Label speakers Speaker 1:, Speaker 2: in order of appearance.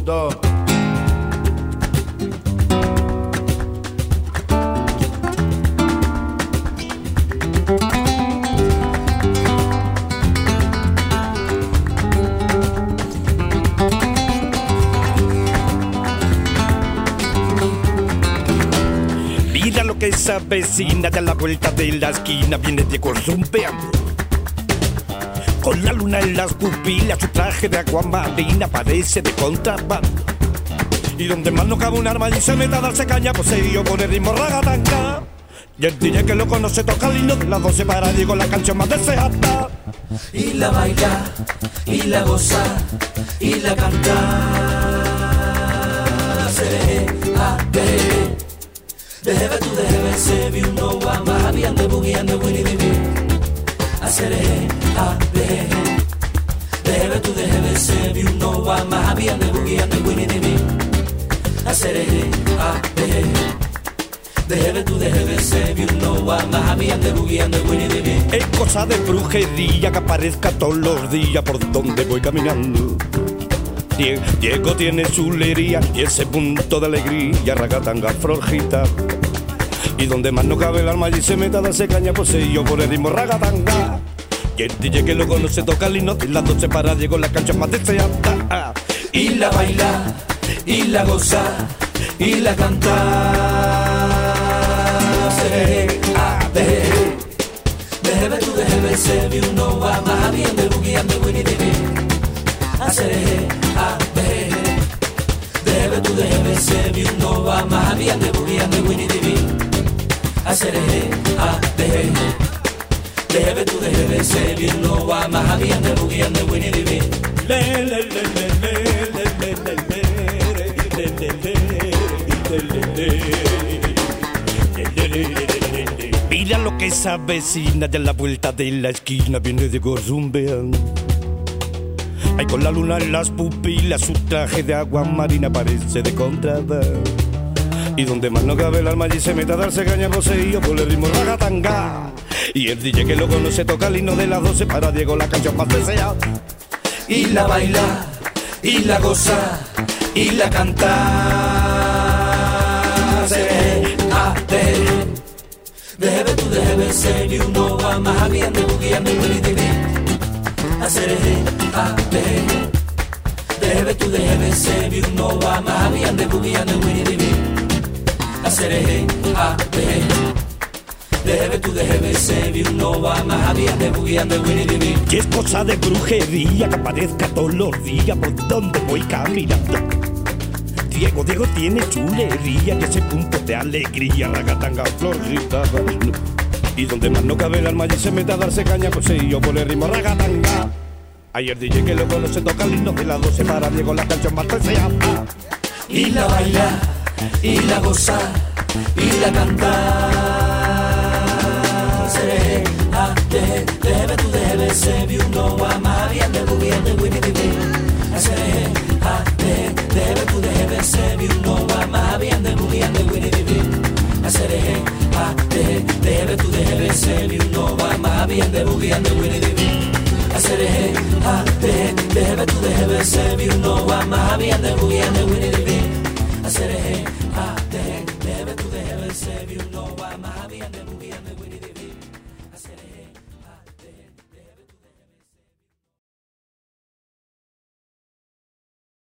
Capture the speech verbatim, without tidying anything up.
Speaker 1: dos.
Speaker 2: Mira lo que esa vecina de a la vuelta de la esquina viene de zumbeando. Con la luna en las pupilas, su traje de agua marina parece de contrabando. Y donde más no cabe un arma y se meta a darse caña, poseído por el ritmo ragatanga. Y el D J que lo conoce toca el himno de las doce para Diego, la canción más deseada.
Speaker 3: Y la baila, y la goza, y la canta. Seré, ah, de, dejebe tú, dejebe se vi uno va más bien de boogie and the winnie the bee. Seré, ah, de, dejebe tú, dejebe se vi uno va más bien de boogie and the winnie the bee. Seré, ah, de, dejebe tú, dejebe se vi uno va más bien de boogie and the winnie the bee.
Speaker 2: Es cosa de brujería que aparezca todos los días por donde voy caminando. Diego tiene su lería y ese punto de alegría, ragatanga, florjita. Y donde más no cabe el alma allí se meta a darse caña, poseído por el ritmo ragatanga. Y el D J que lo conoce toca el himno de las doce para Diego, la cancha más deseada.
Speaker 3: Y la baila, y la goza, y la canta. Seré, ah, de, dejebe tú, dejebe se vi uno va más bien de boogie and the winnie the bee. Seré, ah, de, dejebe tú, dejebe se vi uno va más bien de boogie and the winnie the bee. Seré, ah, de, dejebe tú, dejebe se vi uno va más bien de boogie and the winnie the bee.
Speaker 2: Le, le, le, le, le, le, le, le, le, le, le, le. Mira lo que esa vecina de la vuelta de la esquina viene de zumbeando. Ay, con la luna en las pupilas, su traje de agua marina parece de contrabando. Y donde más no cabe el alma allí se mete a darse caña, poseído por el ritmo ragatanga. Y el D J que lo conoce toca el himno de las doce para Diego, la canción más deseada.
Speaker 3: Y la baila, y la goza, y la canta. Seré, ah, de, dejebe tú, dejebe ser y uno va más bien de boogie and the winnie the bee. Seré, ah, de, dejebe tú, dejebe ser y uno va más bien de boogie and the winnie the bee. Seré, ah, de, dejebe tú, dejebe ser y uno va más bien de boogie and the winnie the bee.
Speaker 2: Y es cosa de brujería que aparezca todos los días por donde voy caminando. Diego, Diego tiene chulería y ese punto de alegría, ragatanga, florcita. Y donde más no cabe el alma allí se mete a darse caña, poseído por el ritmo ragatanga. Ayer D J que lo conoce toca el himno de las doce para Diego, la canción más deseada.
Speaker 3: Y la baila, y la goza, y la canta. Seré, ah, de, dejebe tú, dejebe se vi uno va más bien de boogie and the winnie the bee. Seré, ah, de, dejebe tú, dejebe se vi uno va más bien de boogie and the winnie the bee. Seré, ah, de, dejebe tú, dejebe se vi uno va más bien de boogie and the winnie the bee. Seré, ah, de, dejebe tú, dejebe se vi uno va más bien de boogie and the winnie the bee.